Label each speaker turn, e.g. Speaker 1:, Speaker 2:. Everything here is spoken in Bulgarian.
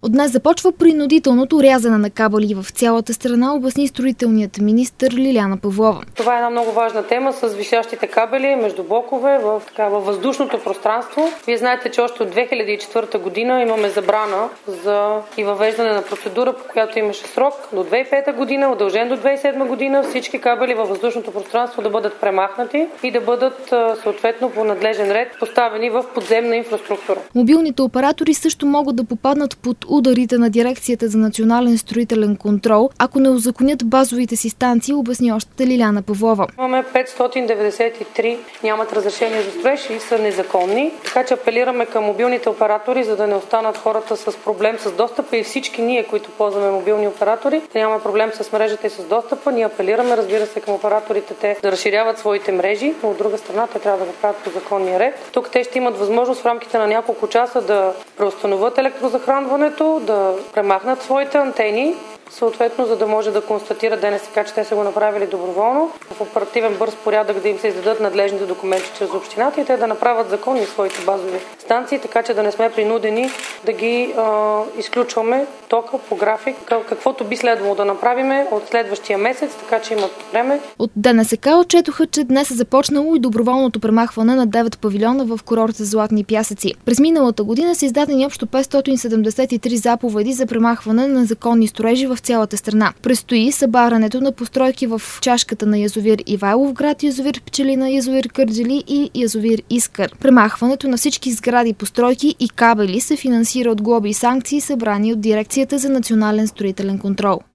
Speaker 1: От днес започва принудителното рязане на кабели в цялата страна, обясни строителният министър Лиляна Павлова.
Speaker 2: Това е една много важна тема с висящите кабели между блокове във въздушното пространство. Вие знаете, че още от 2004 година имаме забрана за и въвеждане на процедура, по която имаше срок до 2005 година, удължен до 2007 година, всички кабели във въздушното пространство да бъдат премахнати и да бъдат съответно по надлежен ред поставени в подземна инфраструктура.
Speaker 1: Мобилните оператори също могат да попаднат под ударите на Дирекцията за национален строителен контрол, ако не узаконят базовите си станции, обясни още Лиляна Павлова.
Speaker 2: Имаме 593 нямат разрешение за строеж и са незаконни, така че апелираме към мобилните оператори, за да не останат хората с проблем с достъпа и всички ние, които ползваме мобилни оператори, да нямаме проблем с мрежата и с достъпа. Ние апелираме, разбира се, към операторите те да разширяват своите мрежи, но от друга страна те трябва да го правят по законния ред. Тук те ще имат възможност в рамките на няколко часа да преустановят електрозахранването, да премахнат своите антени, съответно, за да може да констатира ДНСК, че те са го направили доброволно, в оперативен бърз порядък да им се издадат надлежните документи чрез общината и те да направят законни своите базови станции, така че да не сме принудени да ги изключваме тока по график, каквото би следвало да направиме от следващия месец, така че имат време.
Speaker 1: От ДНСК отчетоха, че днес е започнало и доброволното премахване на 9 павилиона в курорта Златни пясъци. През миналата година са издадени общо 573 заповеди за премахване на законни строежи в цялата страна. Предстои събарянето на постройки в чашката на язовир Ивайловград, язовир Пчелина, язовир Кърджали и язовир Искър. Премахването на всички сгради, постройки и кабели се финансира от глоби и санкции, събрани от Дирекцията за национален строителен контрол.